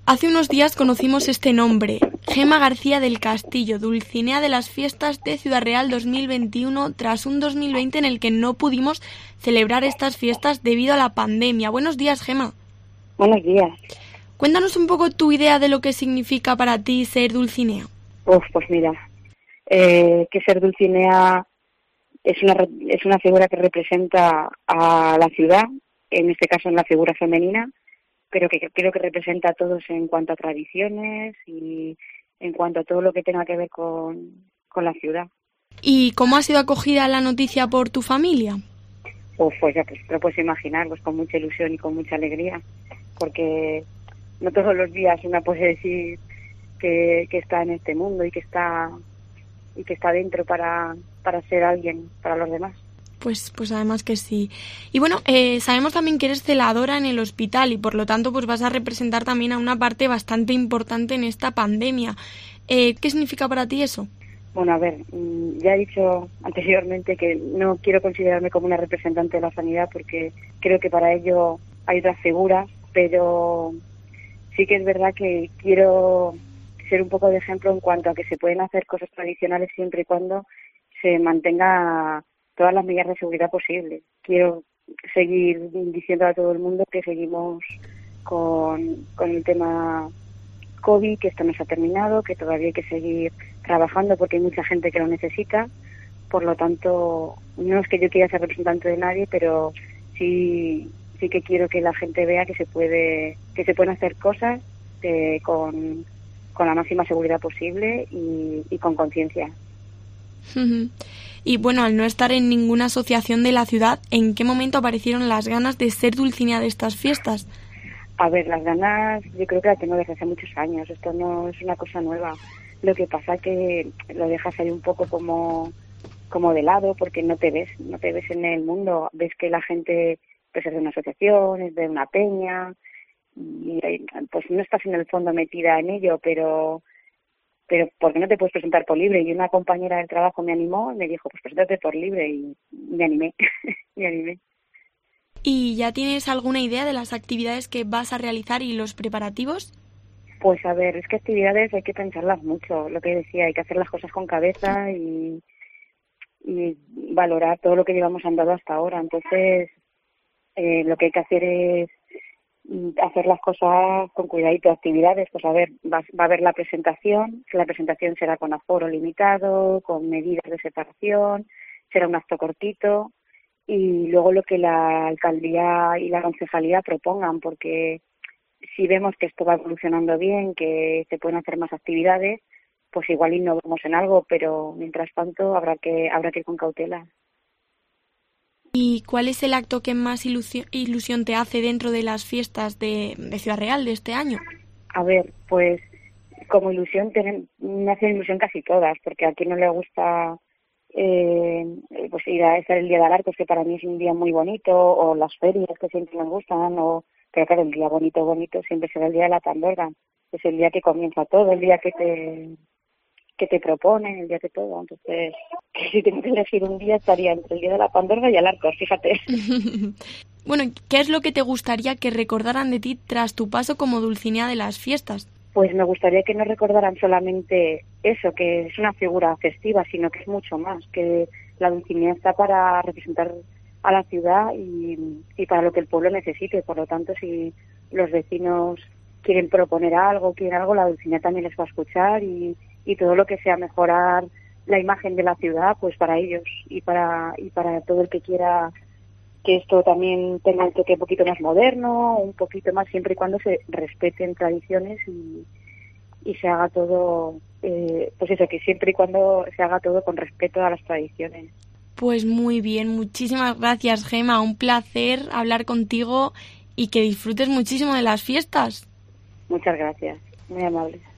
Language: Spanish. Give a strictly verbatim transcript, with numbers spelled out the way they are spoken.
Hace unos días conocimos este nombre, Gemma García del Castillo, Dulcinea de las Fiestas de Ciudad Real dos mil veintiuno, tras un dos mil veinte en el que no pudimos celebrar estas fiestas debido a la pandemia. Buenos días, Gemma. Buenos días. Cuéntanos un poco tu idea de lo que significa para ti ser Dulcinea. Uf, pues mira, eh, que ser Dulcinea es una es una figura que representa a la ciudad, en este caso en la figura femenina, pero que creo que representa a todos en cuanto a tradiciones y en cuanto a todo lo que tenga que ver con, con la ciudad. ¿Y cómo ha sido acogida la noticia por tu familia? Uf, pues ya pues, te lo puedes imaginar, pues con mucha ilusión y con mucha alegría, porque no todos los días una puede decir que, que está en este mundo y que está y que está dentro para, para ser alguien para los demás. Pues, pues además que sí. Y bueno, eh, sabemos también que eres celadora en el hospital y por lo tanto pues vas a representar también a una parte bastante importante en esta pandemia. Eh, ¿Qué significa para ti eso? Bueno, a ver, ya he dicho anteriormente que no quiero considerarme como una representante de la sanidad porque creo que para ello hay otras figuras, pero sí que es verdad que quiero ser un poco de ejemplo en cuanto a que se pueden hacer cosas tradicionales siempre y cuando se mantenga todas las medidas de seguridad posibles. Quiero seguir diciendo a todo el mundo que seguimos con, con el tema COVID, que esto no se ha terminado, que todavía hay que seguir trabajando porque hay mucha gente que lo necesita. Por lo tanto, no es que yo quiera ser representante de nadie, pero sí sí que quiero que la gente vea que se puede que se pueden hacer cosas eh, con, con la máxima seguridad posible y, y con conciencia. Y bueno, al no estar en ninguna asociación de la ciudad, ¿en qué momento aparecieron las ganas de ser Dulcinea de estas fiestas? A ver, las ganas yo creo que las tengo desde hace muchos años, esto no es una cosa nueva. Lo que pasa es que lo dejas ahí un poco como, como de lado porque no te ves, no te ves en el mundo. Ves que la gente pues es de una asociación, es de una peña y pues no estás en el fondo metida en ello, pero pero ¿por qué no te puedes presentar por libre? Y una compañera del trabajo me animó y me dijo, pues preséntate por libre y me animé, me animé. ¿Y ya tienes alguna idea de las actividades que vas a realizar y los preparativos? Pues a ver, es que actividades hay que pensarlas mucho, lo que decía, hay que hacer las cosas con cabeza y, y valorar todo lo que llevamos andado hasta ahora. Entonces, eh, lo que hay que hacer es hacer las cosas con cuidadito. Actividades, pues a ver, va, va a haber la presentación, la presentación será con aforo limitado, con medidas de separación, será un acto cortito y luego lo que la alcaldía y la concejalía propongan, porque si vemos que esto va evolucionando bien, que se pueden hacer más actividades, pues igual innovamos en algo, pero mientras tanto habrá que habrá que ir con cautela. ¿Y cuál es el acto que más ilusión, ilusión te hace dentro de las fiestas de, de Ciudad Real de este año? A ver, pues como ilusión, tienen, me hacen ilusión casi todas, porque a quien no le gusta eh, pues ir a estar el Día de Alarcos, que para mí es un día muy bonito, o las ferias que siempre me gustan, o pero claro, el día bonito, bonito siempre será el Día de la Pandorga, es el día que comienza todo, el día que te que te proponen, el día que todo. Entonces, que si tengo que elegir un día estaría entre el Día de la Pandorga y Alarcos, fíjate. Bueno, ¿qué es lo que te gustaría que recordaran de ti tras tu paso como Dulcinea de las fiestas? Pues me gustaría que no recordaran solamente eso, que es una figura festiva, sino que es mucho más, que la Dulcinea está para representar a la ciudad y, y para lo que el pueblo necesite. Por lo tanto, si los vecinos quieren proponer algo, quieren algo, la Dulcinea también les va a escuchar y, y todo lo que sea mejorar la imagen de la ciudad, pues para ellos y para y para todo el que quiera que esto también tenga un toque un poquito más moderno, un poquito más, siempre y cuando se respeten tradiciones y, y se haga todo, eh, pues eso, que siempre y cuando se haga todo con respeto a las tradiciones. Pues muy bien, muchísimas gracias, Gemma, un placer hablar contigo y que disfrutes muchísimo de las fiestas. Muchas gracias, muy amable.